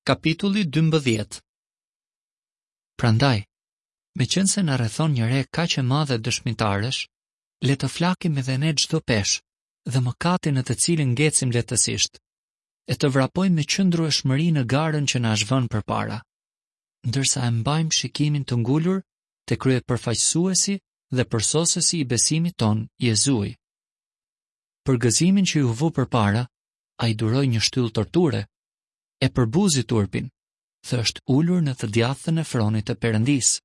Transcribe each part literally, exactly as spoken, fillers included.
Kapitulli dymbëdhjetë. Prandaj, me qenë se na rrethon një re kaq e madhe dëshmitarësh, le të flakim edhe ne çdo peshë dhe mëkatin në të cilin ngecim lehtësisht, e të vrapojmë me qëndrueshmëri në garën që na është vënë përpara, ndërsa e mbajmë shikimin të ngulur te kryepërfaqësuesi dhe përsosësi i besimit ton, Jezui. Për gëzimin që ju vu përpara, ai duroi një shtyllë torture, e përbuzi turpin, dhe është ulur në të djathën e fronit të Perëndisë.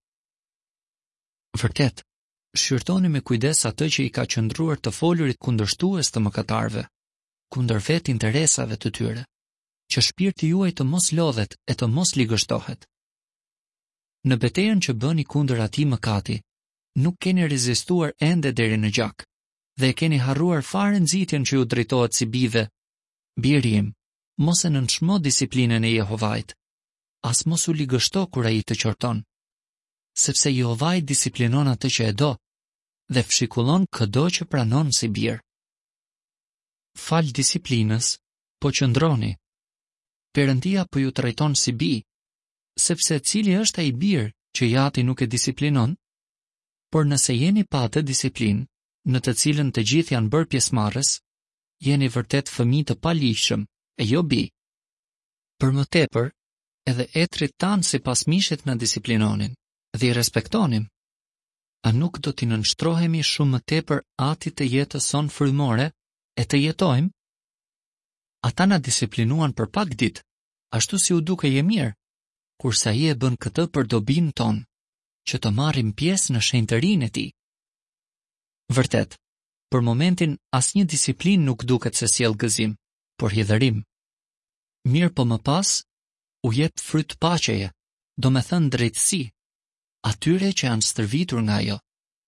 Vërtet, shqyrtoni me kujdes atë që i ka qëndruar të folurit kundërshtues të mëkatarëve, kundër vet interesave të tyre, që shpirti juaj të mos lodhet e të mos ligështohet. Në betejën që bëni kundër atij mëkati, nuk keni rezistuar ende deri në gjak, dhe e keni harruar fare nxitjen që ju drejtohet si bijve. Biri im, mos e nënçmo disiplinën e Jehovait, as mos u ligështo kur ai të qorton, sepse Jehovai disiplinon atë që e do, dhe fshikullon çdo që pranon si bir. Fal disiplinës, po qëndroni. Perëndia po ju trajton si bij, sepse cili është ai bir që jati nuk e disiplinon? Por nëse jeni pa atë disiplinë, në të cilën të gjithë janë bërë pjesëmarrës, jeni vërtet fëmijë të paligjshëm, e jo bij. Për më tepër, edhe etrit tanë si pas mishit në disiplinonin, dhe i respektonim. A nuk do t'i nënshtrohemi shumë më tepër atit të jetës son frymore, e të jetojmë? Ata na disiplinuan për pak ditë, ashtu si u duke je mirë, kurse ai e bën këtë për dobinë tonë, që të marrim pjesë në shenjtërinë e tij. Vërtet, për momentin asnjë disiplinë nuk duket se sjell gëzim, por hidhërim. Mirë po më pas, u jep fryt paqeje, do me thënë drejtësi, atyre që janë stërvitur nga ajo.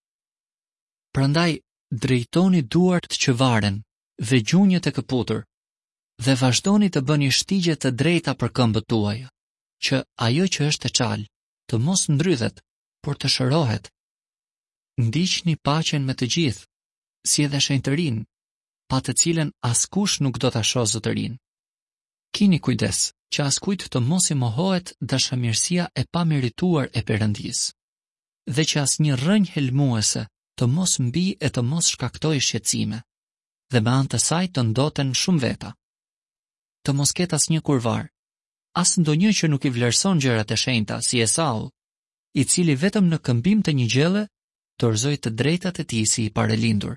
Prandaj, drejtoni duart që varen, dhe gjunjët e këputur, dhe vazhdoni të bëni shtigje të drejta për këmbët tuaja, që ajo që është e qalë, të mos ndrydhet, por të shërohet. Ndiqni paqen me të gjithë, si edhe shenjtërinë, pa të cilën askush nuk do ta shohë zotërinë. Kini kujdes që askujt të mos i mohohet dashamirësia e pamerituar e Perëndisë, dhe që asnjë rrënjë helmuese të mos mbi e të mos shkaktojë shqetësime, dhe me anë të saj të ndoten shumë veta. Të mos ketë asnjë kurvar, as ndonjë që nuk i vlerëson gjërat e shenjta si Esau, i cili vetëm në këmbim të një gjelle dorëzoi të drejtat e tij si i parelindur.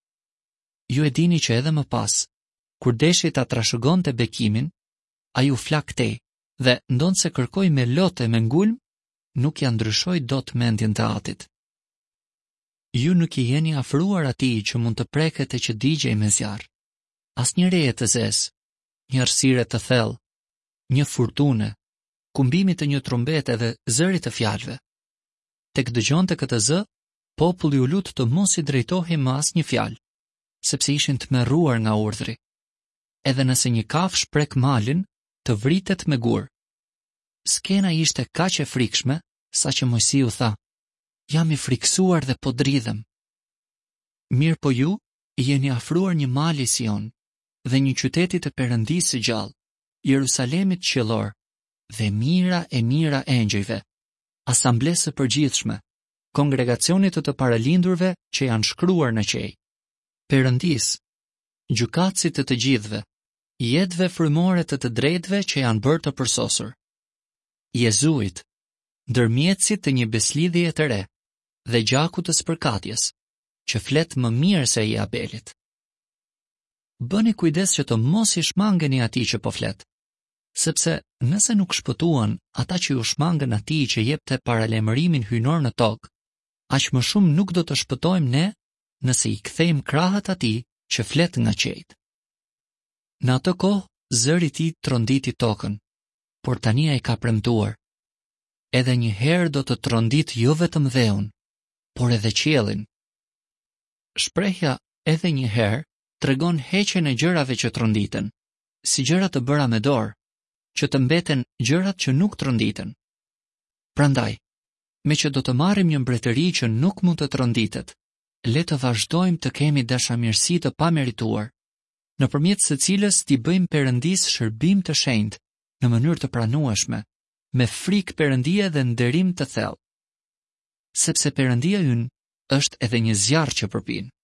Ju e dini që edhe më pas, kur deshi ta trashëgonte bekimin, ai u flak tej, dhe ndonë se kërkoi me lotë e me ngulm, nuk ja ndryshoi dot mendjen të atit. Ju nuk i jeni afruar atij që mund të preket e që digjej me zjarr. Asnjë reje të zezë, një errësire të thellë, një furtune, kumbimi të një trumbete dhe zëri të fjalëve. Tek dëgjonte këtë zë, populli u lut të mos i drejtohej më asnjë fjalë, sepse ishin të merruar nga urdhri. Edhe nëse një kafsh prek malin, të vritet me gur. Skena ishte kaq e frikshme, sa që Mojsiu tha, jam i friksuar dhe po dridhem. Mirë po ju, i jeni afruar një mali Sion, dhe një qytetit të Perëndisë së gjallë, Jerusalemit qiellor, dhe mira e mira engjëjve, asamblesë përgjithshme, kongregacionit të të paralindurve që janë shkruar në qej. Perëndisë, gjykatësit të të gjithëve, jetëve frymore të të drejtëve që janë bërë të përsosur. Jezuit, ndërmjetësit të një beslidhjeje të re, dhe gjakut të spërkatjes, që flet më mirë se i Abelit. Bëni kujdes që të mos i shmangeni atij që po flet, sepse nëse nuk shpëtuan ata që ju shmangën atij që jepte paralajmërimin hyjnor në tokë, aq më shumë nuk do të shpëtojmë ne nëse i kthejmë krahët atij që flet nga qejt. Në atë kohë, zëri i tij tronditi tokën, por tani ai ka premtuar. Edhe një herë do të trondit jo vetëm dheun, por edhe qiellin. Shprehja edhe një herë tregon heqjen e gjërave që tronditen, si gjëra të bëra me dorë, që të mbeten gjërat që nuk tronditen. Prandaj, me që do të marrim një mbretëri që nuk mund të tronditet, le të vazhdojmë të kemi dashamirësi të pamerituar, nëpërmjet së cilës t'i bëjmë Perëndisë shërbim të shenjtë në mënyrë të pranueshme, me frikë Perëndie dhe nderim të thellë. Sepse Perëndia ynë është edhe një zjarr që përpin.